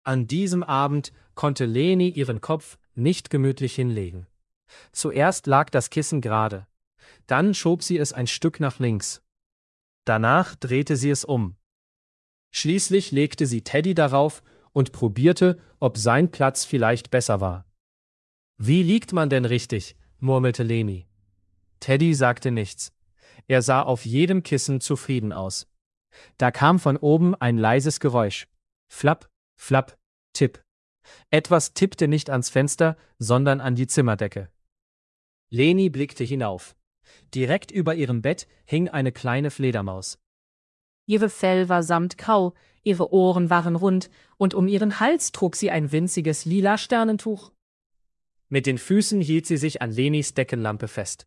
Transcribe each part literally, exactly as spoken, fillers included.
An diesem Abend konnte Leni ihren Kopf nicht gemütlich hinlegen. Zuerst lag das Kissen gerade, dann schob sie es ein Stück nach links. Danach drehte sie es um. Schließlich legte sie Teddy darauf und probierte, ob sein Platz vielleicht besser war. »Wie liegt man denn richtig?« murmelte Leni. Teddy sagte nichts. Er sah auf jedem Kissen zufrieden aus. Da kam von oben ein leises Geräusch. Flapp, flapp, tipp. Etwas tippte nicht ans Fenster, sondern an die Zimmerdecke. Leni blickte hinauf. Direkt über ihrem Bett hing eine kleine Fledermaus. Ihr Fell war samtgrau, ihre Ohren waren rund, und um ihren Hals trug sie ein winziges lila Sternentuch. Mit den Füßen hielt sie sich an Lenis Deckenlampe fest.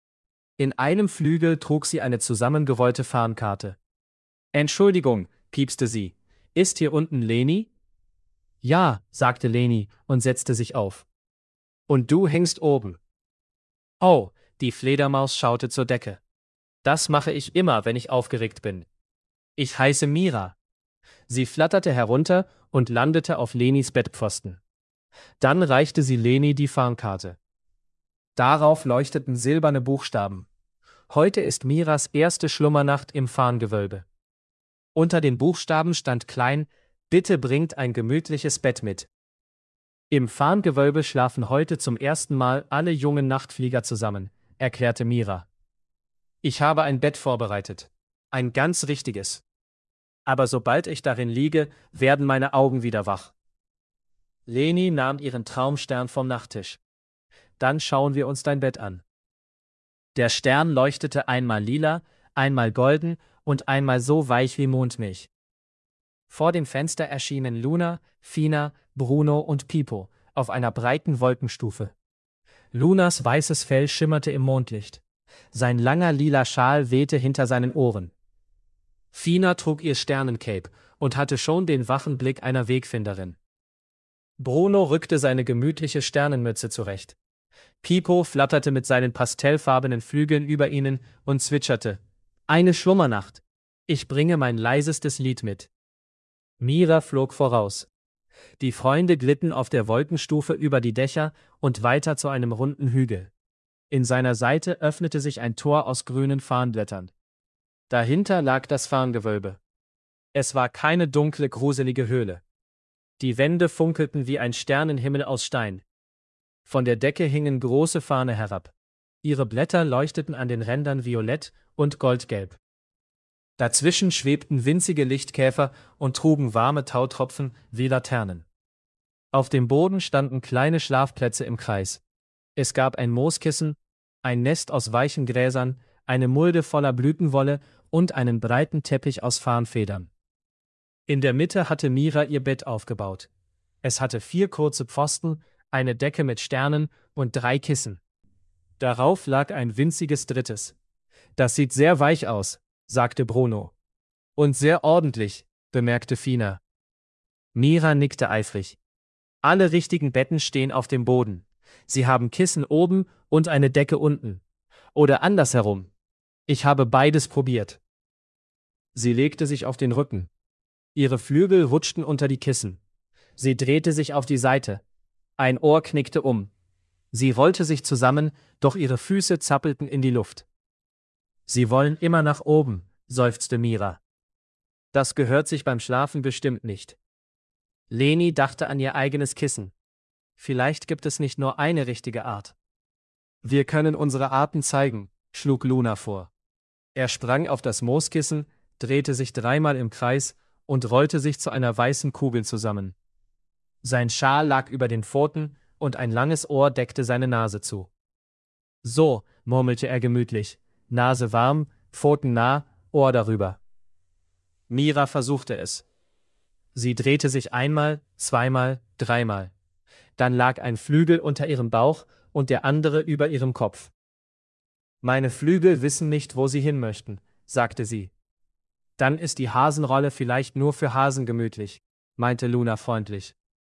In einem Flügel trug sie eine zusammengerollte Fahnenkarte. »Entschuldigung«, piepste sie, »ist hier unten Leni?« »Ja«, sagte Leni und setzte sich auf. »Und du hängst oben?« »Oh«, die Fledermaus schaute zur Decke. »Das mache ich immer, wenn ich aufgeregt bin. Ich heiße Mira.« Sie flatterte herunter und landete auf Lenis Bettpfosten. Dann reichte sie Leni die Fahnenkarte. Darauf leuchteten silberne Buchstaben. Heute ist Miras erste Schlummernacht im Farngewölbe. Unter den Buchstaben stand klein: »Bitte bringt ein gemütliches Bett mit.« Im Farngewölbe schlafen heute zum ersten Mal alle jungen Nachtflieger zusammen, erklärte Mira. Ich habe ein Bett vorbereitet. Ein ganz richtiges. Aber sobald ich darin liege, werden meine Augen wieder wach. Leni nahm ihren Traumstern vom Nachttisch. Dann schauen wir uns dein Bett an. Der Stern leuchtete einmal lila, einmal golden und einmal so weich wie Mondmilch. Vor dem Fenster erschienen Luna, Fina, Bruno und Pipo auf einer breiten Wolkenstufe. Lunas weißes Fell schimmerte im Mondlicht. Sein langer lila Schal wehte hinter seinen Ohren. Fina trug ihr Sternencape und hatte schon den wachen Blick einer Wegfinderin. Bruno rückte seine gemütliche Sternenmütze zurecht. Pipo flatterte mit seinen pastellfarbenen Flügeln über ihnen und zwitscherte: »Eine Schlummernacht. Ich bringe mein leisestes Lied mit.« Mira flog voraus. Die Freunde glitten auf der Wolkenstufe über die Dächer und weiter zu einem runden Hügel. In seiner Seite öffnete sich ein Tor aus grünen Farnblättern. Dahinter lag das Farngewölbe. Es war keine dunkle, gruselige Höhle. Die Wände funkelten wie ein Sternenhimmel aus Stein. Von der Decke hingen große Farne herab. Ihre Blätter leuchteten an den Rändern violett und goldgelb. Dazwischen schwebten winzige Lichtkäfer und trugen warme Tautropfen wie Laternen. Auf dem Boden standen kleine Schlafplätze im Kreis. Es gab ein Mooskissen, ein Nest aus weichen Gräsern, eine Mulde voller Blütenwolle und einen breiten Teppich aus Farnfedern. In der Mitte hatte Mira ihr Bett aufgebaut. Es hatte vier kurze Pfosten, eine Decke mit Sternen und drei Kissen. Darauf lag ein winziges drittes. »Das sieht sehr weich aus«, sagte Bruno. »Und sehr ordentlich«, bemerkte Fina. Mira nickte eifrig. »Alle richtigen Betten stehen auf dem Boden. Sie haben Kissen oben und eine Decke unten. Oder andersherum. Ich habe beides probiert.« Sie legte sich auf den Rücken. Ihre Flügel rutschten unter die Kissen. Sie drehte sich auf die Seite. Ein Ohr knickte um. Sie rollte sich zusammen, doch ihre Füße zappelten in die Luft. »Sie wollen immer nach oben«, seufzte Mira. »Das gehört sich beim Schlafen bestimmt nicht.« Leni dachte an ihr eigenes Kissen. Vielleicht gibt es nicht nur eine richtige Art. »Wir können unsere Arten zeigen«, schlug Luna vor. Er sprang auf das Mooskissen, drehte sich dreimal im Kreis und rollte sich zu einer weißen Kugel zusammen. Sein Schal lag über den Pfoten und ein langes Ohr deckte seine Nase zu. »So«, murmelte er gemütlich, Nase warm, Pfoten nah, Ohr darüber. Mira versuchte es. Sie drehte sich einmal, zweimal, dreimal. Dann lag ein Flügel unter ihrem Bauch und der andere über ihrem Kopf. »Meine Flügel wissen nicht, wo sie hin möchten«, sagte sie. »Dann ist die Hasenrolle vielleicht nur für Hasen gemütlich«, meinte Luna freundlich.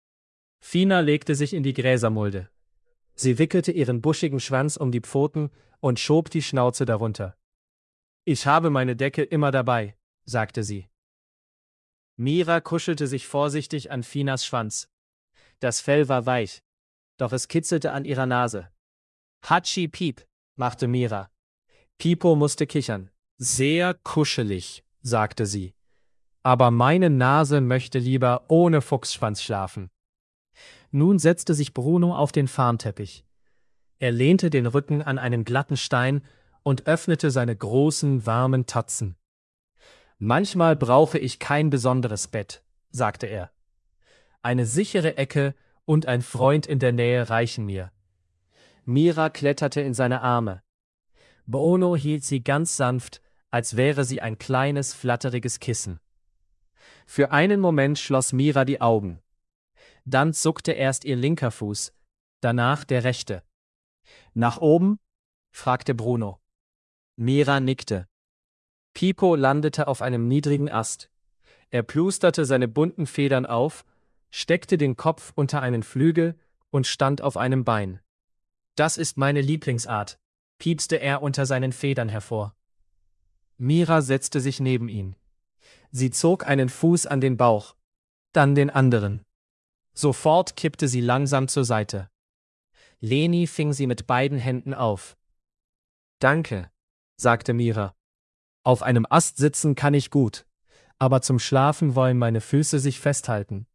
Fina legte sich in die Gräsermulde. Sie wickelte ihren buschigen Schwanz um die Pfoten und schob die Schnauze darunter. »Ich habe meine Decke immer dabei«, sagte sie. Mira kuschelte sich vorsichtig an Finas Schwanz. Das Fell war weich, doch es kitzelte an ihrer Nase. Hatschi Piep, machte Mira. Pipo musste kichern. Sehr kuschelig, sagte sie. Aber meine Nase möchte lieber ohne Fuchsschwanz schlafen. Nun setzte sich Bruno auf den Farnteppich. Er lehnte den Rücken an einen glatten Stein und öffnete seine großen, warmen Tatzen. Manchmal brauche ich kein besonderes Bett, sagte er. Eine sichere Ecke und ein Freund in der Nähe reichen mir. Mira kletterte in seine Arme. Bruno hielt sie ganz sanft, als wäre sie ein kleines, flatteriges Kissen. Für einen Moment schloss Mira die Augen. Dann zuckte erst ihr linker Fuß, danach der rechte. »Nach oben?« fragte Bruno. Mira nickte. Pipo landete auf einem niedrigen Ast. Er plusterte seine bunten Federn auf, steckte den Kopf unter einen Flügel und stand auf einem Bein. »Das ist meine Lieblingsart«, piepste er unter seinen Federn hervor. Mira setzte sich neben ihn. Sie zog einen Fuß an den Bauch, dann den anderen. Sofort kippte sie langsam zur Seite. Leni fing sie mit beiden Händen auf. »Danke«, sagte Mira. »Auf einem Ast sitzen kann ich gut, aber zum Schlafen wollen meine Füße sich festhalten.«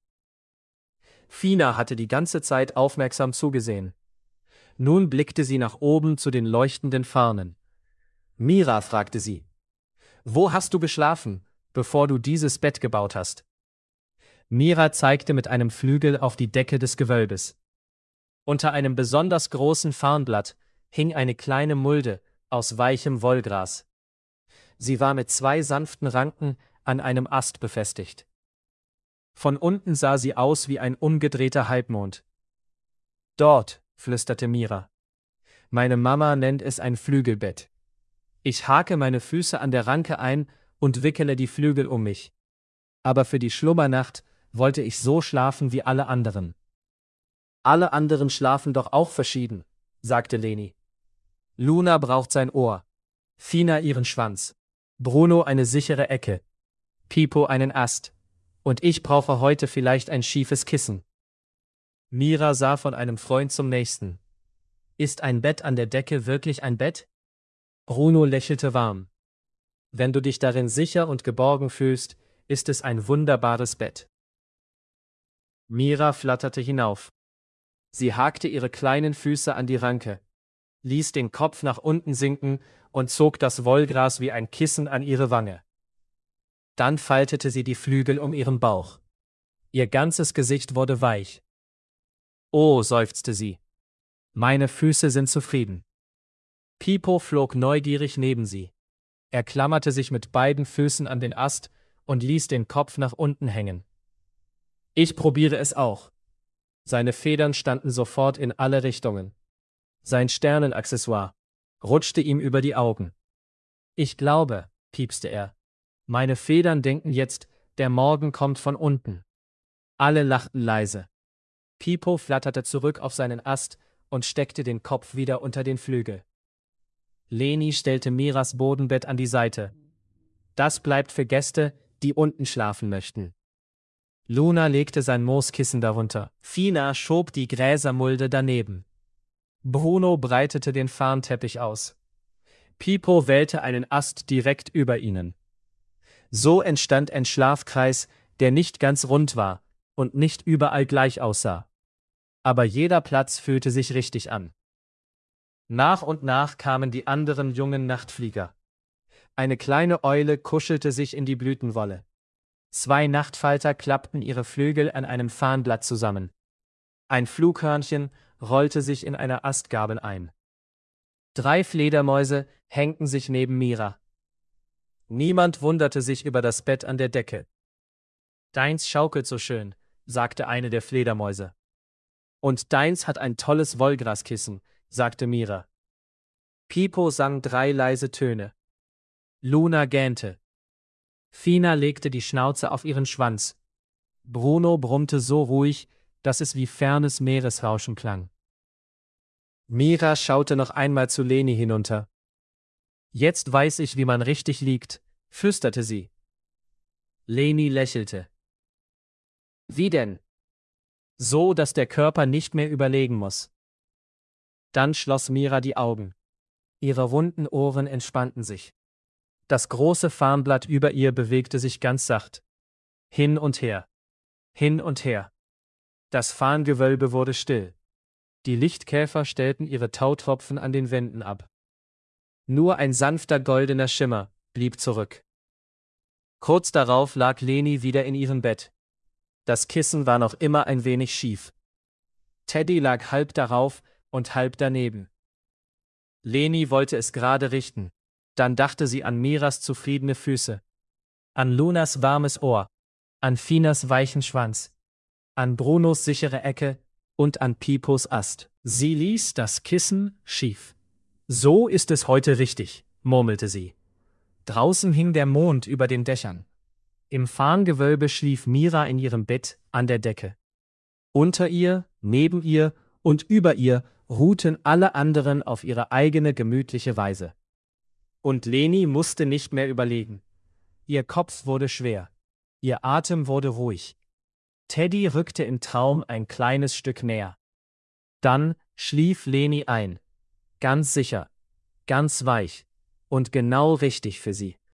Fina hatte die ganze Zeit aufmerksam zugesehen. Nun blickte sie nach oben zu den leuchtenden Farnen. »Mira«, fragte sie, »wo hast du geschlafen, bevor du dieses Bett gebaut hast?« Mira zeigte mit einem Flügel auf die Decke des Gewölbes. Unter einem besonders großen Farnblatt hing eine kleine Mulde aus weichem Wollgras. Sie war mit zwei sanften Ranken an einem Ast befestigt. Von unten sah sie aus wie ein umgedrehter Halbmond. »Dort«, flüsterte Mira. »Meine Mama nennt es ein Flügelbett. Ich hake meine Füße an der Ranke ein und wickele die Flügel um mich. Aber für die Schlummernacht wollte ich so schlafen wie alle anderen.« »Alle anderen schlafen doch auch verschieden«, sagte Leni. »Luna braucht sein Ohr, Fina ihren Schwanz, Bruno eine sichere Ecke, Pipo einen Ast, und ich brauche heute vielleicht ein schiefes Kissen.« Mira sah von einem Freund zum nächsten. »Ist ein Bett an der Decke wirklich ein Bett?« Bruno lächelte warm. »Wenn du dich darin sicher und geborgen fühlst, ist es ein wunderbares Bett.« Mira flatterte hinauf. Sie hakte ihre kleinen Füße an die Ranke, ließ den Kopf nach unten sinken und zog das Wollgras wie ein Kissen an ihre Wange. Dann faltete sie die Flügel um ihren Bauch. Ihr ganzes Gesicht wurde weich. »Oh«, seufzte sie, »meine Füße sind zufrieden.« Pipo flog neugierig neben sie. Er klammerte sich mit beiden Füßen an den Ast und ließ den Kopf nach unten hängen. »Ich probiere es auch.« Seine Federn standen sofort in alle Richtungen. Sein Sternenaccessoire rutschte ihm über die Augen. »Ich glaube«, piepste er, »meine Federn denken jetzt, der Morgen kommt von unten.« Alle lachten leise. Pipo flatterte zurück auf seinen Ast und steckte den Kopf wieder unter den Flügel. Leni stellte Miras Bodenbett an die Seite. »Das bleibt für Gäste, die unten schlafen möchten.« Luna legte sein Mooskissen darunter. Fina schob die Gräsermulde daneben. Bruno breitete den Farnteppich aus. Pipo wählte einen Ast direkt über ihnen. So entstand ein Schlafkreis, der nicht ganz rund war und nicht überall gleich aussah. Aber jeder Platz fühlte sich richtig an. Nach und nach kamen die anderen jungen Nachtflieger. Eine kleine Eule kuschelte sich in die Blütenwolle. Zwei Nachtfalter klappten ihre Flügel an einem Farnblatt zusammen. Ein Flughörnchen rollte sich in einer Astgabel ein. Drei Fledermäuse hängten sich neben Mira. Niemand wunderte sich über das Bett an der Decke. »Deins schaukelt so schön«, sagte eine der Fledermäuse. »Und deins hat ein tolles Wollgraskissen«, sagte Mira. Pipo sang drei leise Töne. Luna gähnte. Fina legte die Schnauze auf ihren Schwanz. Bruno brummte so ruhig, dass es wie fernes Meeresrauschen klang. Mira schaute noch einmal zu Leni hinunter. »Jetzt weiß ich, wie man richtig liegt«, flüsterte sie. Leni lächelte. Wie denn? So, dass der Körper nicht mehr überlegen muss. Dann schloss Mira die Augen. Ihre runden Ohren entspannten sich. Das große Farnblatt über ihr bewegte sich ganz sacht. Hin und her. Hin und her. Das Farngewölbe wurde still. Die Lichtkäfer stellten ihre Tautropfen an den Wänden ab. Nur ein sanfter goldener Schimmer blieb zurück. Kurz darauf lag Leni wieder in ihrem Bett. Das Kissen war noch immer ein wenig schief. Teddy lag halb darauf und halb daneben. Leni wollte es gerade richten. Dann dachte sie an Miras zufriedene Füße, an Lunas warmes Ohr, an Finas weichen Schwanz, an Brunos sichere Ecke und an Pipos Ast. Sie ließ das Kissen schief. So ist es heute richtig, murmelte sie. Draußen hing der Mond über den Dächern. Im Farngewölbe schlief Mira in ihrem Bett an der Decke. Unter ihr, neben ihr und über ihr ruhten alle anderen auf ihre eigene gemütliche Weise. Und Leni musste nicht mehr überlegen. Ihr Kopf wurde schwer. Ihr Atem wurde ruhig. Teddy rückte im Traum ein kleines Stück näher. Dann schlief Leni ein. Ganz sicher, ganz weich und genau richtig für sie.